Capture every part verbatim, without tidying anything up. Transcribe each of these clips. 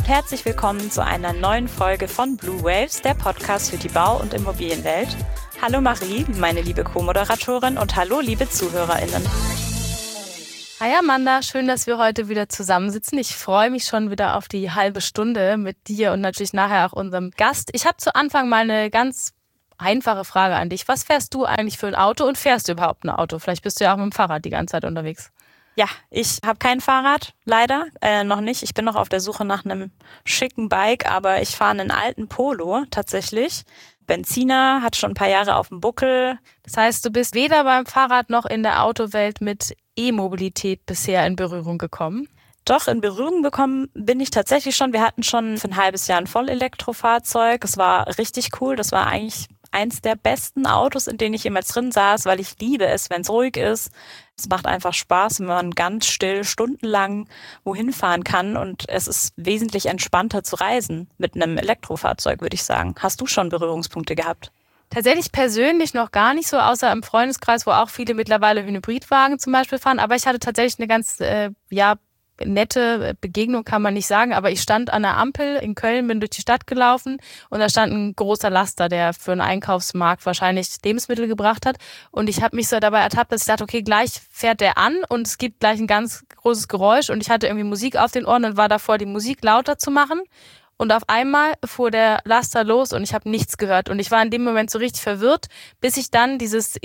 und herzlich willkommen zu einer neuen Folge von Blue Waves, der Podcast für die Bau- und Immobilienwelt. Hallo Marie, meine liebe Co-Moderatorin, und hallo liebe ZuhörerInnen. Hi Amanda, schön, dass wir heute wieder zusammensitzen. Ich freue mich schon wieder auf die halbe Stunde mit dir und natürlich nachher auch unserem Gast. Ich habe zu Anfang mal eine ganz einfache Frage an dich. Was fährst du eigentlich für ein Auto und fährst du überhaupt ein Auto? Vielleicht bist du ja auch mit dem Fahrrad die ganze Zeit unterwegs. Ja, ich habe kein Fahrrad, leider, äh, noch nicht. Ich bin noch auf der Suche nach einem schicken Bike, aber ich fahre einen alten Polo tatsächlich. Benziner, hat schon ein paar Jahre auf dem Buckel. Das heißt, du bist weder beim Fahrrad noch in der Autowelt mit E-Mobilität bisher in Berührung gekommen? Doch, in Berührung bekommen bin ich tatsächlich schon. Wir hatten schon für ein halbes Jahr ein Vollelektrofahrzeug. Es war richtig cool. Das war eigentlich eins der besten Autos, in denen ich jemals drin saß, weil ich liebe es, wenn es ruhig ist. Es macht einfach Spaß, wenn man ganz still stundenlang wohin fahren kann, und es ist wesentlich entspannter zu reisen mit einem Elektrofahrzeug, würde ich sagen. Hast du schon Berührungspunkte gehabt? Tatsächlich persönlich noch gar nicht so, außer im Freundeskreis, wo auch viele mittlerweile Hybridwagen zum Beispiel fahren. Aber ich hatte tatsächlich eine ganz, äh, ja, nette Begegnung, kann man nicht sagen, aber ich stand an der Ampel in Köln, bin durch die Stadt gelaufen und da stand ein großer Laster, der für einen Einkaufsmarkt wahrscheinlich Lebensmittel gebracht hat, und ich habe mich so dabei ertappt, dass ich dachte, okay, gleich fährt der an und es gibt gleich ein ganz großes Geräusch, und ich hatte irgendwie Musik auf den Ohren und war davor, die Musik lauter zu machen. Und auf einmal fuhr der Laster los und ich habe nichts gehört. Und ich war in dem Moment so richtig verwirrt, bis ich dann dieses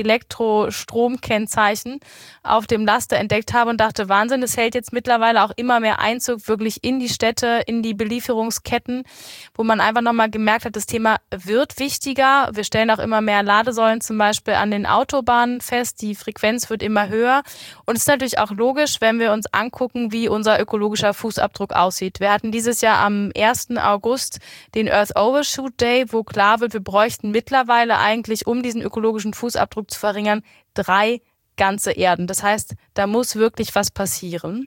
Elektrostromkennzeichen auf dem Laster entdeckt habe und dachte, Wahnsinn, es hält jetzt mittlerweile auch immer mehr Einzug wirklich in die Städte, in die Belieferungsketten, wo man einfach nochmal gemerkt hat, das Thema wird wichtiger. Wir stellen auch immer mehr Ladesäulen zum Beispiel an den Autobahnen fest. Die Frequenz wird immer höher. Und es ist natürlich auch logisch, wenn wir uns angucken, wie unser ökologischer Fußabdruck aussieht. Wir hatten dieses Jahr am ersten August den Earth Overshoot Day, wo klar wird, wir bräuchten mittlerweile eigentlich, um diesen ökologischen Fußabdruck zu verringern, drei ganze Erden. Das heißt, da muss wirklich was passieren.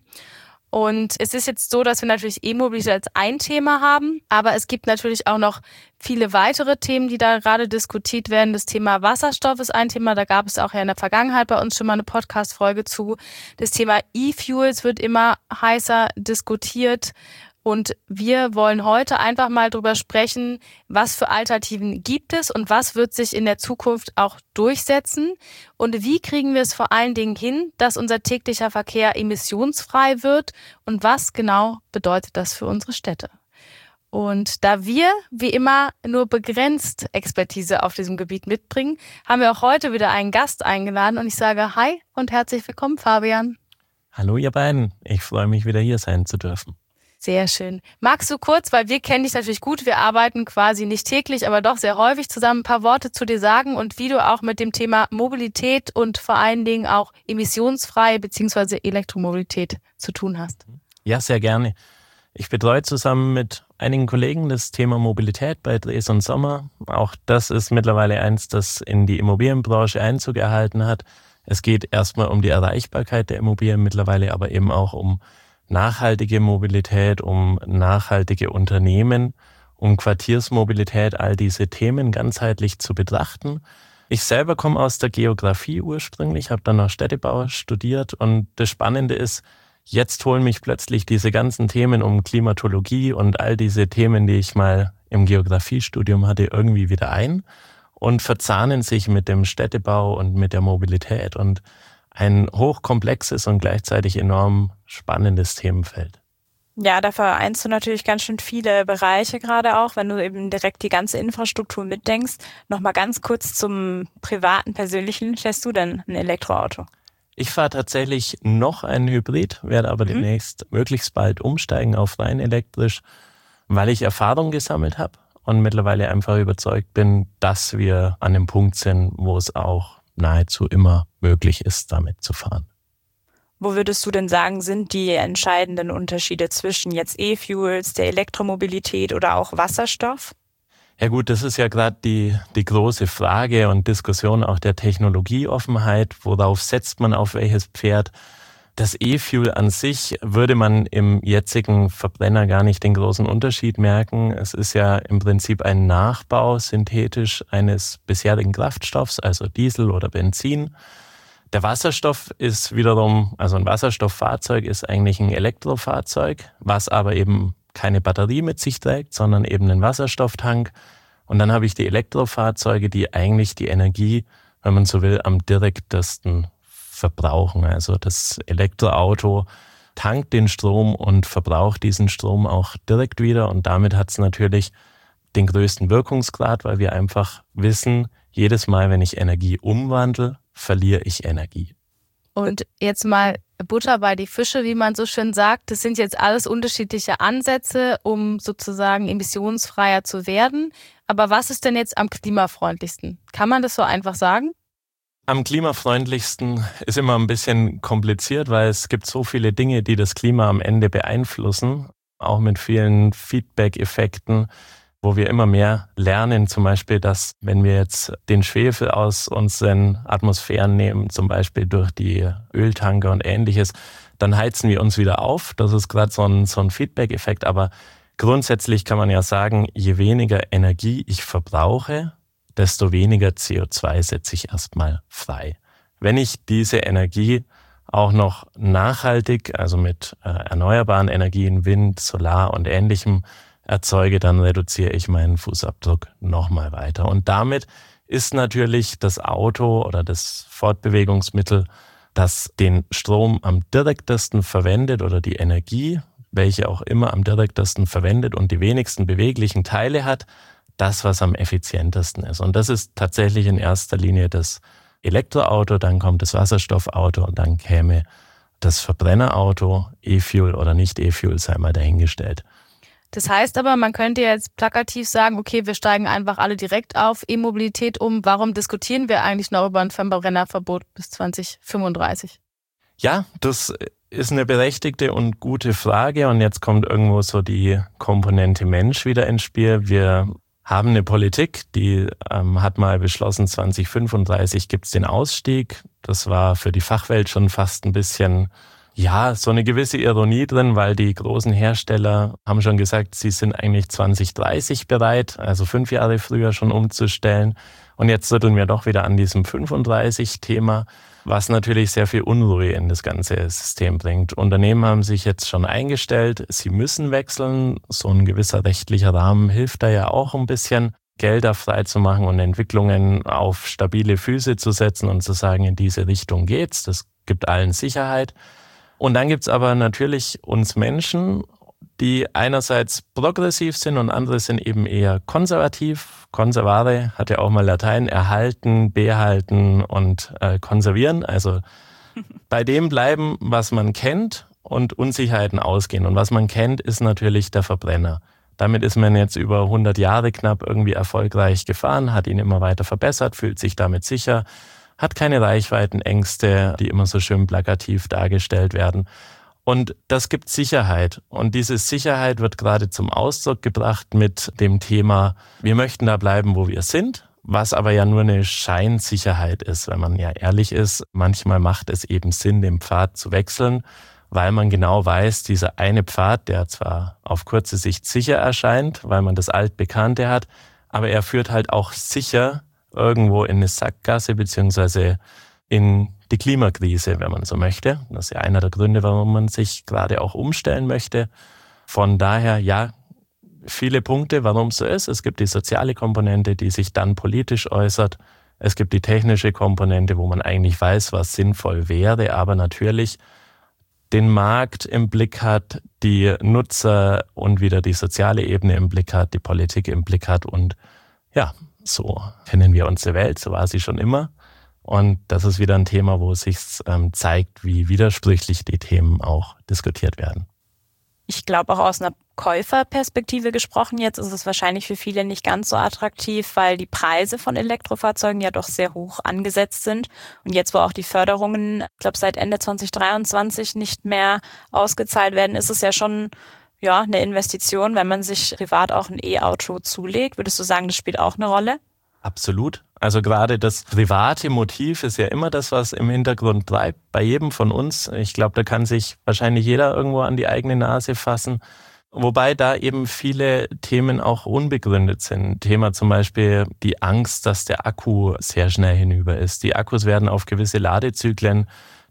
Und es ist jetzt so, dass wir natürlich E-Mobilität als ein Thema haben, aber es gibt natürlich auch noch viele weitere Themen, die da gerade diskutiert werden. Das Thema Wasserstoff ist ein Thema, da gab es auch ja in der Vergangenheit bei uns schon mal eine Podcast-Folge zu. Das Thema E-Fuels wird immer heißer diskutiert. Und wir wollen heute einfach mal drüber sprechen, was für Alternativen gibt es und was wird sich in der Zukunft auch durchsetzen und wie kriegen wir es vor allen Dingen hin, dass unser täglicher Verkehr emissionsfrei wird und was genau bedeutet das für unsere Städte. Und da wir, wie immer, nur begrenzt Expertise auf diesem Gebiet mitbringen, haben wir auch heute wieder einen Gast eingeladen, und ich sage Hi und herzlich willkommen, Fabian. Hallo ihr beiden, ich freue mich, wieder hier sein zu dürfen. Sehr schön. Magst du kurz, weil wir kennen dich natürlich gut, wir arbeiten quasi nicht täglich, aber doch sehr häufig zusammen, ein paar Worte zu dir sagen und wie du auch mit dem Thema Mobilität und vor allen Dingen auch emissionsfrei bzw. Elektromobilität zu tun hast? Ja, sehr gerne. Ich betreue zusammen mit einigen Kollegen das Thema Mobilität bei Dres und Sommer. Auch das ist mittlerweile eins, das in die Immobilienbranche Einzug erhalten hat. Es geht erstmal um die Erreichbarkeit der Immobilien mittlerweile, aber eben auch um nachhaltige Mobilität, um nachhaltige Unternehmen, um Quartiersmobilität, all diese Themen ganzheitlich zu betrachten. Ich selber komme aus der Geografie ursprünglich, habe dann noch Städtebau studiert, und das Spannende ist, jetzt holen mich plötzlich diese ganzen Themen um Klimatologie und all diese Themen, die ich mal im Geografiestudium hatte, irgendwie wieder ein und verzahnen sich mit dem Städtebau und mit der Mobilität, und ein hochkomplexes und gleichzeitig enorm spannendes Themenfeld. Ja, da vereinst du natürlich ganz schön viele Bereiche, gerade auch, wenn du eben direkt die ganze Infrastruktur mitdenkst. Nochmal ganz kurz zum privaten, persönlichen. Fährst du denn ein Elektroauto? Ich fahre tatsächlich noch einen Hybrid, werde aber mhm. demnächst möglichst bald umsteigen auf rein elektrisch, weil ich Erfahrung gesammelt habe und mittlerweile einfach überzeugt bin, dass wir an dem Punkt sind, wo es auch nahezu immer möglich ist, damit zu fahren. Wo würdest du denn sagen, sind die entscheidenden Unterschiede zwischen jetzt E-Fuels, der Elektromobilität oder auch Wasserstoff? Ja gut, das ist ja gerade die, die große Frage und Diskussion auch der Technologieoffenheit. Worauf setzt man auf welches Pferd? Das E-Fuel an sich würde man im jetzigen Verbrenner gar nicht den großen Unterschied merken. Es ist ja im Prinzip ein Nachbau synthetisch eines bisherigen Kraftstoffs, also Diesel oder Benzin. Der Wasserstoff ist wiederum, also ein Wasserstofffahrzeug ist eigentlich ein Elektrofahrzeug, was aber eben keine Batterie mit sich trägt, sondern eben einen Wasserstofftank. Und dann habe ich die Elektrofahrzeuge, die eigentlich die Energie, wenn man so will, am direktesten verbrauchen. Also das Elektroauto tankt den Strom und verbraucht diesen Strom auch direkt wieder. Und damit hat es natürlich den größten Wirkungsgrad, weil wir einfach wissen, jedes Mal, wenn ich Energie umwandle, verliere ich Energie. Und jetzt mal Butter bei die Fische, wie man so schön sagt. Das sind jetzt alles unterschiedliche Ansätze, um sozusagen emissionsfreier zu werden. Aber was ist denn jetzt am klimafreundlichsten? Kann man das so einfach sagen? Am klimafreundlichsten ist immer ein bisschen kompliziert, weil es gibt so viele Dinge, die das Klima am Ende beeinflussen, auch mit vielen Feedback-Effekten, wo wir immer mehr lernen, zum Beispiel, dass wenn wir jetzt den Schwefel aus unseren Atmosphären nehmen, zum Beispiel durch die Öltanker und Ähnliches, dann heizen wir uns wieder auf. Das ist gerade so ein, so ein Feedback-Effekt, aber grundsätzlich kann man ja sagen, je weniger Energie ich verbrauche, desto weniger C O zwei setze ich erstmal frei. Wenn ich diese Energie auch noch nachhaltig, also mit äh, erneuerbaren Energien, Wind, Solar und Ähnlichem erzeuge, dann reduziere ich meinen Fußabdruck nochmal weiter. Und damit ist natürlich das Auto oder das Fortbewegungsmittel, das den Strom am direktesten verwendet oder die Energie, welche auch immer am direktesten verwendet und die wenigsten beweglichen Teile hat, das, was am effizientesten ist. Und das ist tatsächlich in erster Linie das Elektroauto, dann kommt das Wasserstoffauto und dann käme das Verbrennerauto, E-Fuel oder nicht E-Fuel, sei mal dahingestellt. Das heißt aber, man könnte jetzt plakativ sagen, okay, wir steigen einfach alle direkt auf E-Mobilität um. Warum diskutieren wir eigentlich noch über ein Verbrennerverbot bis zwanzig fünfunddreißig? Ja, das ist eine berechtigte und gute Frage. Und jetzt kommt irgendwo so die Komponente Mensch wieder ins Spiel. Wir haben eine Politik, die ähm, hat mal beschlossen, zwanzig fünfunddreißig gibt es den Ausstieg. Das war für die Fachwelt schon fast ein bisschen, ja, so eine gewisse Ironie drin, weil die großen Hersteller haben schon gesagt, sie sind eigentlich zwanzig dreißig bereit, also fünf Jahre früher schon umzustellen. Und jetzt rütteln wir doch wieder an diesem fünfunddreißig-Thema, was natürlich sehr viel Unruhe in das ganze System bringt. Unternehmen haben sich jetzt schon eingestellt, sie müssen wechseln. So ein gewisser rechtlicher Rahmen hilft da ja auch ein bisschen, Gelder freizumachen und Entwicklungen auf stabile Füße zu setzen und zu sagen, in diese Richtung geht's. Das gibt allen Sicherheit. Und dann gibt's aber natürlich uns Menschen, die einerseits progressiv sind und andere sind eben eher konservativ. Conservare hat ja auch mal Latein, erhalten, behalten und äh, konservieren. Also bei dem bleiben, was man kennt und Unsicherheiten ausgehen. Und was man kennt, ist natürlich der Verbrenner. Damit ist man jetzt über hundert Jahre knapp irgendwie erfolgreich gefahren, hat ihn immer weiter verbessert, fühlt sich damit sicher, hat keine Reichweitenängste, die immer so schön plakativ dargestellt werden. Und das gibt Sicherheit. Und diese Sicherheit wird gerade zum Ausdruck gebracht mit dem Thema, wir möchten da bleiben, wo wir sind, was aber ja nur eine Scheinsicherheit ist, wenn man ja ehrlich ist. Manchmal macht es eben Sinn, den Pfad zu wechseln, weil man genau weiß, dieser eine Pfad, der zwar auf kurze Sicht sicher erscheint, weil man das Altbekannte hat, aber er führt halt auch sicher irgendwo in eine Sackgasse beziehungsweise in die Klimakrise, wenn man so möchte. Das ist ja einer der Gründe, warum man sich gerade auch umstellen möchte. Von daher, ja, viele Punkte, warum es so ist. Es gibt die soziale Komponente, die sich dann politisch äußert. Es gibt die technische Komponente, wo man eigentlich weiß, was sinnvoll wäre, aber natürlich den Markt im Blick hat, die Nutzer und wieder die soziale Ebene im Blick hat, die Politik im Blick hat und ja, so kennen wir unsere Welt, so war sie schon immer. Und das ist wieder ein Thema, wo es sich ähm, zeigt, wie widersprüchlich die Themen auch diskutiert werden. Ich glaube, auch aus einer Käuferperspektive gesprochen jetzt ist es wahrscheinlich für viele nicht ganz so attraktiv, weil die Preise von Elektrofahrzeugen ja doch sehr hoch angesetzt sind. Und jetzt, wo auch die Förderungen, ich glaube, seit Ende zwanzig dreiundzwanzig nicht mehr ausgezahlt werden, ist es ja schon ja eine Investition, wenn man sich privat auch ein E-Auto zulegt. Würdest du sagen, das spielt auch eine Rolle? Absolut. Also gerade das private Motiv ist ja immer das, was im Hintergrund bleibt, bei jedem von uns. Ich glaube, da kann sich wahrscheinlich jeder irgendwo an die eigene Nase fassen. Wobei da eben viele Themen auch unbegründet sind. Thema zum Beispiel die Angst, dass der Akku sehr schnell hinüber ist. Die Akkus werden auf gewisse Ladezyklen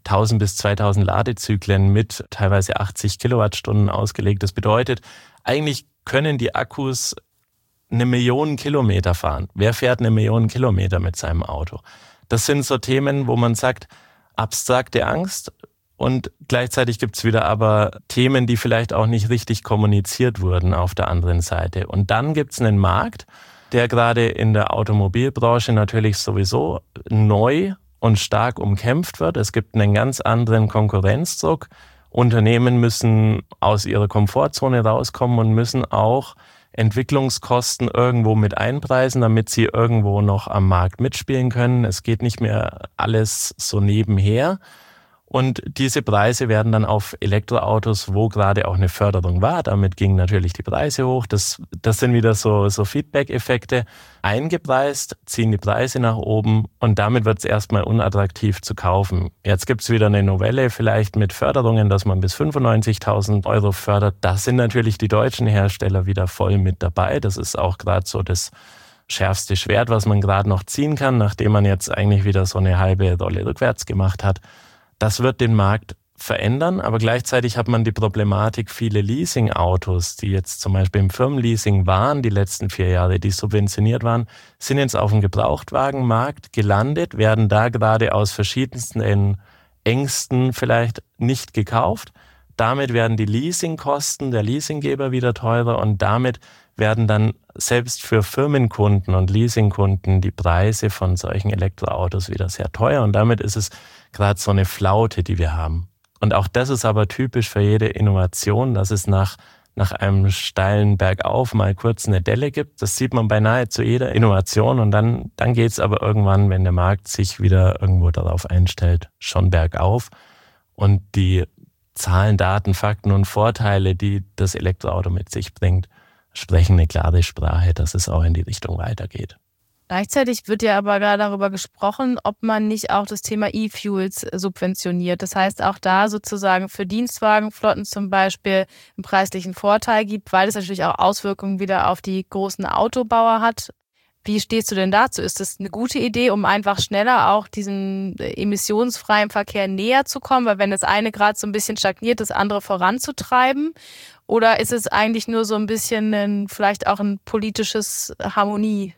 tausend bis zweitausend Ladezyklen mit teilweise achtzig Kilowattstunden ausgelegt. Das bedeutet, eigentlich können die Akkus eine Million Kilometer fahren. Wer fährt eine Million Kilometer mit seinem Auto? Das sind so Themen, wo man sagt, abstrakte Angst, und gleichzeitig gibt es wieder aber Themen, die vielleicht auch nicht richtig kommuniziert wurden auf der anderen Seite. Und dann gibt es einen Markt, der gerade in der Automobilbranche natürlich sowieso neu und stark umkämpft wird. Es gibt einen ganz anderen Konkurrenzdruck. Unternehmen müssen aus ihrer Komfortzone rauskommen und müssen auch Entwicklungskosten irgendwo mit einpreisen, damit sie irgendwo noch am Markt mitspielen können. Es geht nicht mehr alles so nebenher. Und diese Preise werden dann auf Elektroautos, wo gerade auch eine Förderung war, damit gingen natürlich die Preise hoch. Das, das sind wieder so, so Feedback-Effekte, eingepreist, ziehen die Preise nach oben und damit wird es erstmal unattraktiv zu kaufen. Jetzt gibt es wieder eine Novelle, vielleicht mit Förderungen, dass man bis fünfundneunzigtausend Euro fördert. Da sind natürlich die deutschen Hersteller wieder voll mit dabei. Das ist auch gerade so das schärfste Schwert, was man gerade noch ziehen kann, nachdem man jetzt eigentlich wieder so eine halbe Rolle rückwärts gemacht hat. Das wird den Markt verändern, aber gleichzeitig hat man die Problematik, viele Leasing-Autos, die jetzt zum Beispiel im Firmenleasing waren, die letzten vier Jahre, die subventioniert waren, sind jetzt auf dem Gebrauchtwagenmarkt gelandet, werden da gerade aus verschiedensten Ängsten vielleicht nicht gekauft. Damit werden die Leasingkosten der Leasinggeber wieder teurer und damit werden dann selbst für Firmenkunden und Leasingkunden die Preise von solchen Elektroautos wieder sehr teuer und damit ist es gerade so eine Flaute, die wir haben. Und auch das ist aber typisch für jede Innovation, dass es nach, nach einem steilen Bergauf mal kurz eine Delle gibt. Das sieht man bei nahezu jeder Innovation und dann, dann geht es aber irgendwann, wenn der Markt sich wieder irgendwo darauf einstellt, schon bergauf. Und die Zahlen, Daten, Fakten und Vorteile, die das Elektroauto mit sich bringt, sprechen eine klare Sprache, dass es auch in die Richtung weitergeht. Gleichzeitig wird ja aber gerade darüber gesprochen, ob man nicht auch das Thema E-Fuels subventioniert. Das heißt, auch da sozusagen für Dienstwagenflotten zum Beispiel einen preislichen Vorteil gibt, weil es natürlich auch Auswirkungen wieder auf die großen Autobauer hat. Wie stehst du denn dazu? Ist das eine gute Idee, um einfach schneller auch diesen emissionsfreien Verkehr näher zu kommen? Weil wenn das eine gerade so ein bisschen stagniert, das andere voranzutreiben? Oder ist es eigentlich nur so ein bisschen ein, vielleicht auch ein politisches Harmonie?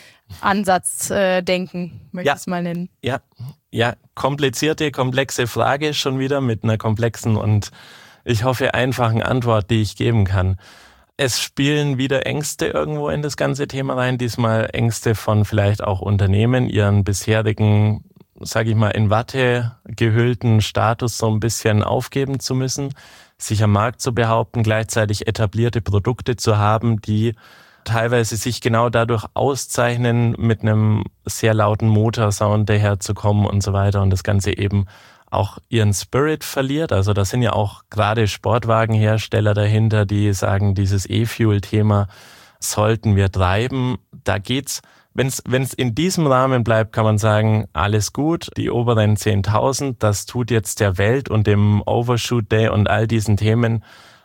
Ansatzdenken, äh, möchte ich es mal nennen. Ja, ja, komplizierte, komplexe Frage schon wieder mit einer komplexen und ich hoffe einfachen Antwort, die ich geben kann. Es spielen wieder Ängste irgendwo in das ganze Thema rein, diesmal Ängste von vielleicht auch Unternehmen, ihren bisherigen, sage ich mal, in Watte gehüllten Status so ein bisschen aufgeben zu müssen, sich am Markt zu behaupten, gleichzeitig etablierte Produkte zu haben, die teilweise sich genau dadurch auszeichnen, mit einem sehr lauten Motorsound daherzukommen und so weiter und das Ganze eben auch ihren Spirit verliert. Also da sind ja auch gerade Sportwagenhersteller dahinter, die sagen, dieses E-Fuel-Thema sollten wir treiben. Da geht's, wenn es wenn es in diesem Rahmen bleibt, kann man sagen, alles gut. Die oberen zehntausend, das tut jetzt der Welt und dem Overshoot Day und all diesen Themen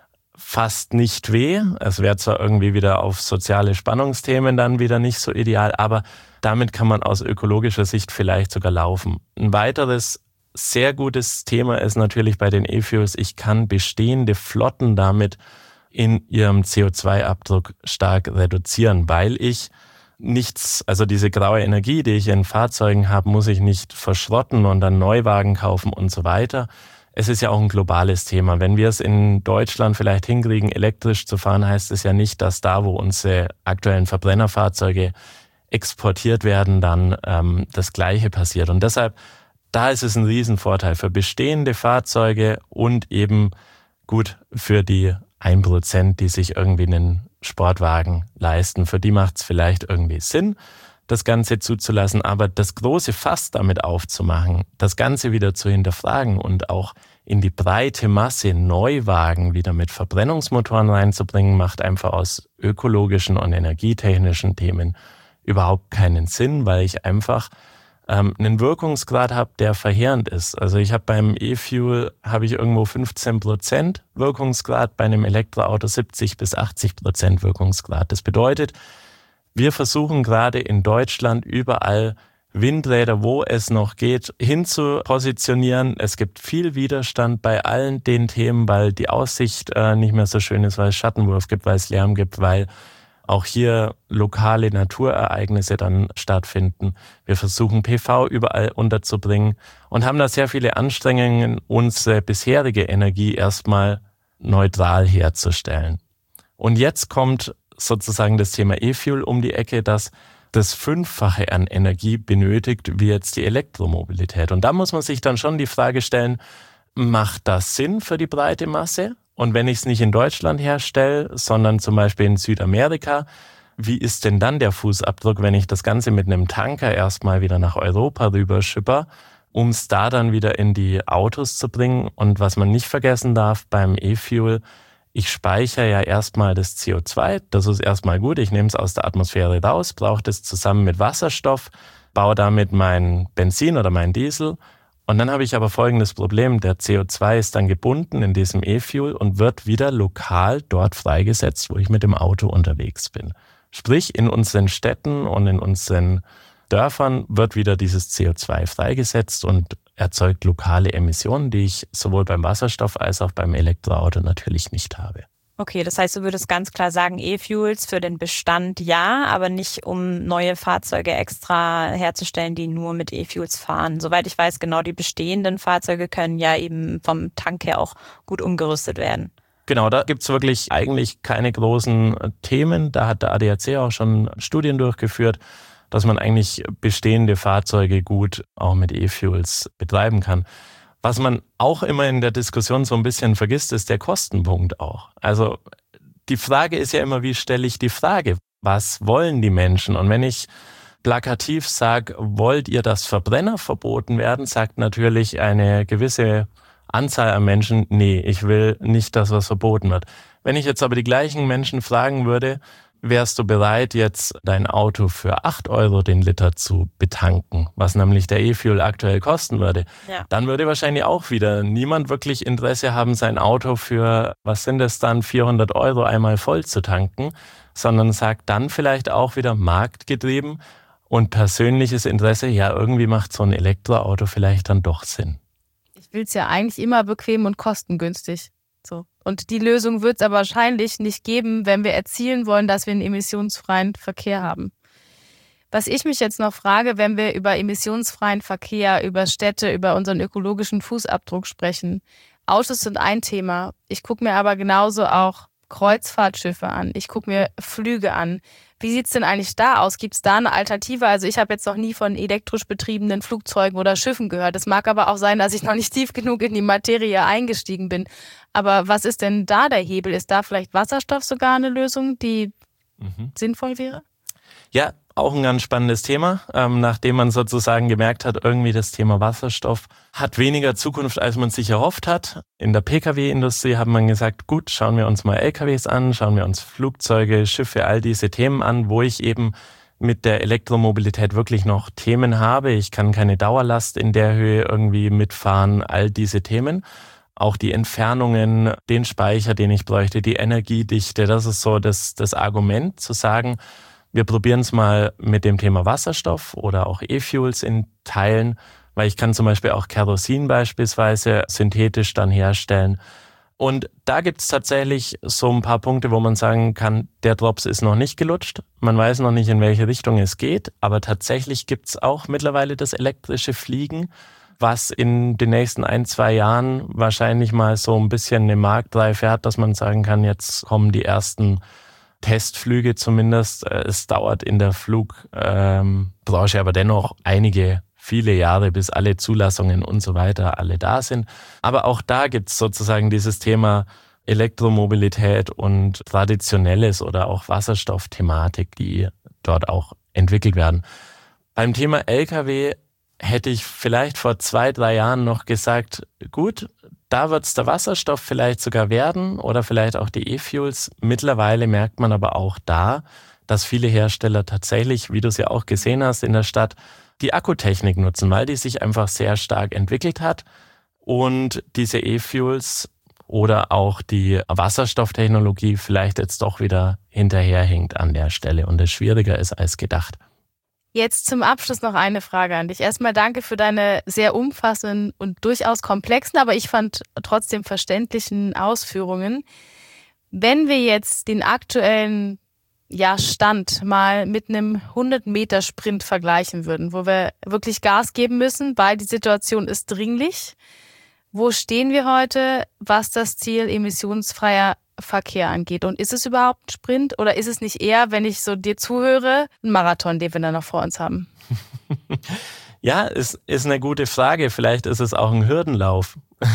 fast nicht weh. Es wäre zwar irgendwie wieder auf soziale Spannungsthemen dann wieder nicht so ideal, aber damit kann man aus ökologischer Sicht vielleicht sogar laufen. Ein weiteres sehr gutes Thema ist natürlich bei den E-Fuels, ich kann bestehende Flotten damit in ihrem C O zwei Abdruck stark reduzieren, weil ich nichts, also diese graue Energie, die ich in Fahrzeugen habe, muss ich nicht verschrotten und dann Neuwagen kaufen und so weiter. Es ist ja auch ein globales Thema. Wenn wir es in Deutschland vielleicht hinkriegen, elektrisch zu fahren, heißt es ja nicht, dass da, wo unsere aktuellen Verbrennerfahrzeuge exportiert werden, dann ähm, das Gleiche passiert. Und deshalb, da ist es ein Riesenvorteil für bestehende Fahrzeuge und eben gut für die ein Prozent, die sich irgendwie einen Sportwagen leisten. Für die macht es vielleicht irgendwie Sinn, das Ganze zuzulassen, aber das große Fass damit aufzumachen, das Ganze wieder zu hinterfragen und auch in die breite Masse Neuwagen wieder mit Verbrennungsmotoren reinzubringen, macht einfach aus ökologischen und energietechnischen Themen überhaupt keinen Sinn, weil ich einfach ähm, einen Wirkungsgrad habe, der verheerend ist. Also ich habe beim E-Fuel habe ich irgendwo fünfzehn Prozent Wirkungsgrad, bei einem Elektroauto siebzig bis achtzig Prozent Wirkungsgrad. Das bedeutet, wir versuchen gerade in Deutschland überall Windräder, wo es noch geht, hin zu positionieren. Es gibt viel Widerstand bei allen den Themen, weil die Aussicht äh, nicht mehr so schön ist, weil es Schattenwurf gibt, weil es Lärm gibt, weil auch hier lokale Naturereignisse dann stattfinden. Wir versuchen P V überall unterzubringen und haben da sehr viele Anstrengungen, unsere bisherige Energie erstmal neutral herzustellen. Und jetzt kommt sozusagen das Thema E-Fuel um die Ecke, das das Fünffache an Energie benötigt wie jetzt die Elektromobilität. Und da muss man sich dann schon die Frage stellen, macht das Sinn für die breite Masse? Und wenn ich es nicht in Deutschland herstelle, sondern zum Beispiel in Südamerika, wie ist denn dann der Fußabdruck, wenn ich das Ganze mit einem Tanker erstmal wieder nach Europa rüberschipper, um es da dann wieder in die Autos zu bringen? Und was man nicht vergessen darf beim E-Fuel, ich speichere ja erstmal das C O zwei, das ist erstmal gut, ich nehme es aus der Atmosphäre raus, brauche das zusammen mit Wasserstoff, baue damit mein Benzin oder mein Diesel und dann habe ich aber folgendes Problem, der C O zwei ist dann gebunden in diesem E-Fuel und wird wieder lokal dort freigesetzt, wo ich mit dem Auto unterwegs bin. Sprich, in unseren Städten und in unseren Dörfern wird wieder dieses C O zwei freigesetzt und erzeugt lokale Emissionen, die ich sowohl beim Wasserstoff als auch beim Elektroauto natürlich nicht habe. Okay, das heißt, du würdest ganz klar sagen, E-Fuels für den Bestand ja, aber nicht um neue Fahrzeuge extra herzustellen, die nur mit E-Fuels fahren. Soweit ich weiß, genau die bestehenden Fahrzeuge können ja eben vom Tank her auch gut umgerüstet werden. Genau, da gibt's wirklich eigentlich keine großen Themen. Da hat der A D A C auch schon Studien durchgeführt, dass man eigentlich bestehende Fahrzeuge gut auch mit E-Fuels betreiben kann. Was man auch immer in der Diskussion so ein bisschen vergisst, ist der Kostenpunkt auch. Also die Frage ist ja immer, wie stelle ich die Frage? Was wollen die Menschen? Und wenn ich plakativ sage, wollt ihr, dass Verbrenner verboten werden, sagt natürlich eine gewisse Anzahl an Menschen, nee, ich will nicht, dass was verboten wird. Wenn ich jetzt aber die gleichen Menschen fragen würde, wärst du bereit, jetzt dein Auto für acht Euro den Liter zu betanken, was nämlich der E-Fuel aktuell kosten würde, ja. Dann würde wahrscheinlich auch wieder niemand wirklich Interesse haben, sein Auto für, was sind es dann, vierhundert Euro einmal voll zu tanken, sondern sagt dann vielleicht auch wieder marktgetrieben und persönliches Interesse, ja, irgendwie macht so ein Elektroauto vielleicht dann doch Sinn. Ich will es ja eigentlich immer bequem und kostengünstig. So. Und die Lösung wird es aber wahrscheinlich nicht geben, wenn wir erzielen wollen, dass wir einen emissionsfreien Verkehr haben. Was ich mich jetzt noch frage, wenn wir über emissionsfreien Verkehr, über Städte, über unseren ökologischen Fußabdruck sprechen. Autos sind ein Thema. Ich gucke mir aber genauso auch Kreuzfahrtschiffe an. Ich gucke mir Flüge an. Wie sieht es denn eigentlich da aus? Gibt es da eine Alternative? Also ich habe jetzt noch nie von elektrisch betriebenen Flugzeugen oder Schiffen gehört. Es mag aber auch sein, dass ich noch nicht tief genug in die Materie eingestiegen bin. Aber was ist denn da der Hebel? Ist da vielleicht Wasserstoff sogar eine Lösung, die mhm. sinnvoll wäre? Ja, auch ein ganz spannendes Thema, ähm, nachdem man sozusagen gemerkt hat, irgendwie das Thema Wasserstoff hat weniger Zukunft, als man sich erhofft hat. In der P K W-Industrie hat man gesagt, gut, schauen wir uns mal L K Ws an, schauen wir uns Flugzeuge, Schiffe, all diese Themen an, wo ich eben mit der Elektromobilität wirklich noch Themen habe. Ich kann keine Dauerlast in der Höhe irgendwie mitfahren, all diese Themen. Auch die Entfernungen, den Speicher, den ich bräuchte, die Energiedichte, das ist so das, das Argument zu sagen, wir probieren es mal mit dem Thema Wasserstoff oder auch E-Fuels in Teilen, weil ich kann zum Beispiel auch Kerosin beispielsweise synthetisch dann herstellen. Und da gibt es tatsächlich so ein paar Punkte, wo man sagen kann, der Drops ist noch nicht gelutscht. Man weiß noch nicht, in welche Richtung es geht, aber tatsächlich gibt es auch mittlerweile das elektrische Fliegen, was in den nächsten ein, zwei Jahren wahrscheinlich mal so ein bisschen eine Marktreife hat, dass man sagen kann, jetzt kommen die ersten Testflüge zumindest. Es dauert in der Flugbranche ähm, aber dennoch einige, viele Jahre, bis alle Zulassungen und so weiter alle da sind. Aber auch da gibt es sozusagen dieses Thema Elektromobilität und traditionelles oder auch Wasserstoffthematik, die dort auch entwickelt werden. Beim Thema L K W hätte ich vielleicht vor zwei, drei Jahren noch gesagt, gut, da wird es der Wasserstoff vielleicht sogar werden oder vielleicht auch die E-Fuels. Mittlerweile merkt man aber auch da, dass viele Hersteller tatsächlich, wie du es ja auch gesehen hast in der Stadt, die Akkutechnik nutzen, weil die sich einfach sehr stark entwickelt hat und diese E-Fuels oder auch die Wasserstofftechnologie vielleicht jetzt doch wieder hinterherhinkt an der Stelle und es schwieriger ist als gedacht. Jetzt zum Abschluss noch eine Frage an dich. Erstmal danke für deine sehr umfassenden und durchaus komplexen, aber ich fand trotzdem verständlichen Ausführungen. Wenn wir jetzt den aktuellen ja, Stand mal mit einem hundert-Meter-Sprint vergleichen würden, wo wir wirklich Gas geben müssen, weil die Situation ist dringlich. Wo stehen wir heute, was das Ziel emissionsfreier Verkehr angeht? Und ist es überhaupt ein Sprint oder ist es nicht eher, wenn ich so dir zuhöre, ein Marathon, den wir dann noch vor uns haben? Ja, ist, ist eine gute Frage. Vielleicht ist es auch ein Hürdenlauf.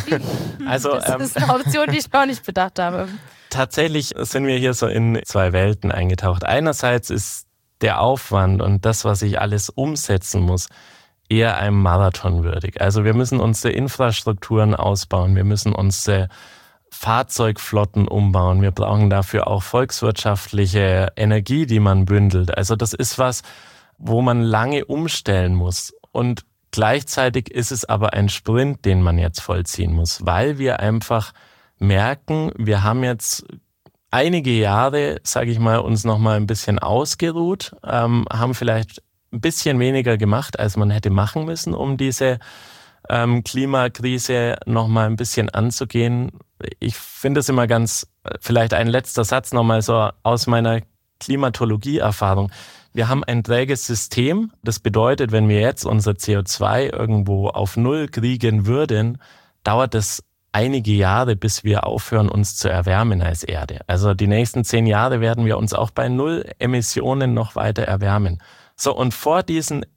Also, das ähm, ist eine Option, die ich auch nicht bedacht habe. Tatsächlich sind wir hier so in zwei Welten eingetaucht. Einerseits ist der Aufwand und das, was ich alles umsetzen muss, eher einem Marathon würdig. Also wir müssen unsere Infrastrukturen ausbauen, wir müssen unsere Fahrzeugflotten umbauen, wir brauchen dafür auch volkswirtschaftliche Energie, die man bündelt. Also das ist was, wo man lange umstellen muss. Und gleichzeitig ist es aber ein Sprint, den man jetzt vollziehen muss, weil wir einfach merken, wir haben jetzt einige Jahre, sage ich mal, uns noch mal ein bisschen ausgeruht, ähm, haben vielleicht ein bisschen weniger gemacht, als man hätte machen müssen, um diese ähm, Klimakrise noch mal ein bisschen anzugehen. Ich finde es immer ganz, vielleicht ein letzter Satz noch mal so aus meiner Klimatologie-Erfahrung. Wir haben ein träges System. Das bedeutet, wenn wir jetzt unser C O zwei irgendwo auf Null kriegen würden, dauert es einige Jahre, bis wir aufhören, uns zu erwärmen als Erde. Also die nächsten zehn Jahre werden wir uns auch bei Null Emissionen noch weiter erwärmen. So, und vor diesen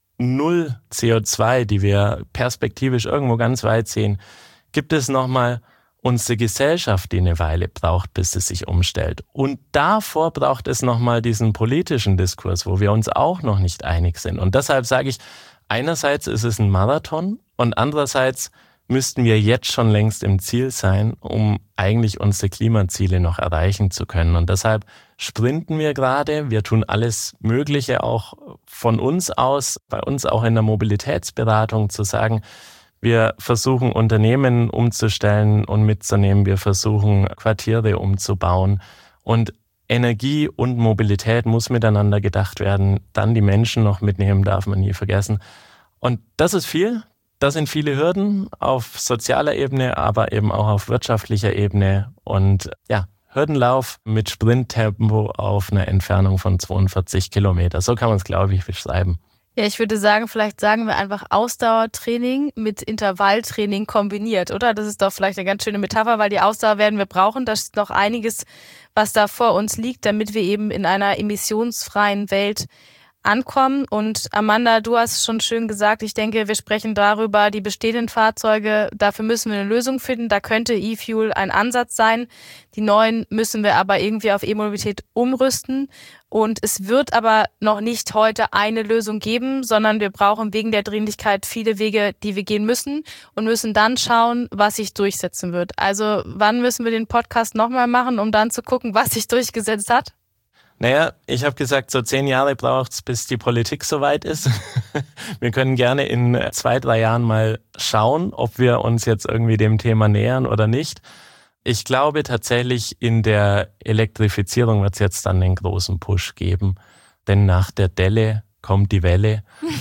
Null C O zwei, die wir perspektivisch irgendwo ganz weit sehen, gibt es nochmal unsere Gesellschaft, die eine Weile braucht, bis es sich umstellt. Und davor braucht es nochmal diesen politischen Diskurs, wo wir uns auch noch nicht einig sind. Und deshalb sage ich, einerseits ist es ein Marathon und andererseits müssten wir jetzt schon längst im Ziel sein, um eigentlich unsere Klimaziele noch erreichen zu können. Und deshalb sprinten wir gerade. Wir tun alles Mögliche auch von uns aus, bei uns auch in der Mobilitätsberatung zu sagen, wir versuchen Unternehmen umzustellen und mitzunehmen. Wir versuchen Quartiere umzubauen. Und Energie und Mobilität muss miteinander gedacht werden. Dann die Menschen noch mitnehmen, darf man nie vergessen. Und das ist viel. Das sind viele Hürden auf sozialer Ebene, aber eben auch auf wirtschaftlicher Ebene. Und ja, Hürdenlauf mit Sprinttempo auf einer Entfernung von zweiundvierzig Kilometer. So kann man es, glaube ich, beschreiben. Ja, ich würde sagen, vielleicht sagen wir einfach Ausdauertraining mit Intervalltraining kombiniert, oder? Das ist doch vielleicht eine ganz schöne Metapher, weil die Ausdauer werden wir brauchen. Da ist noch einiges, was da vor uns liegt, damit wir eben in einer emissionsfreien Welt ankommen. Und Amanda, du hast schon schön gesagt, ich denke, wir sprechen darüber, die bestehenden Fahrzeuge, dafür müssen wir eine Lösung finden. Da könnte E-Fuel ein Ansatz sein. Die neuen müssen wir aber irgendwie auf E-Mobilität umrüsten. Und es wird aber noch nicht heute eine Lösung geben, sondern wir brauchen wegen der Dringlichkeit viele Wege, die wir gehen müssen und müssen dann schauen, was sich durchsetzen wird. Also wann müssen wir den Podcast nochmal machen, um dann zu gucken, was sich durchgesetzt hat? Naja, ich habe gesagt, so zehn Jahre braucht es, bis die Politik soweit ist. Wir können gerne in zwei, drei Jahren mal schauen, ob wir uns jetzt irgendwie dem Thema nähern oder nicht. Ich glaube tatsächlich, in der Elektrifizierung wird es jetzt dann den großen Push geben. Denn nach der Delle kommt die Welle.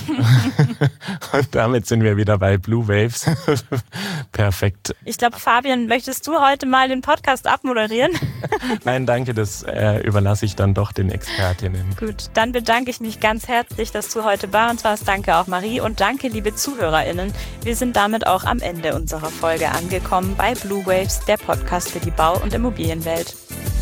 Und damit sind wir wieder bei Blue Waves. Perfekt. Ich glaube, Fabian, möchtest du heute mal den Podcast abmoderieren? Nein, danke, das äh, überlasse ich dann doch den Expertinnen. Gut, dann bedanke ich mich ganz herzlich, dass du heute bei uns warst. Danke auch Marie und danke, liebe ZuhörerInnen. Wir sind damit auch am Ende unserer Folge angekommen bei Blue Waves, der Podcast für die Bau- und Immobilienwelt.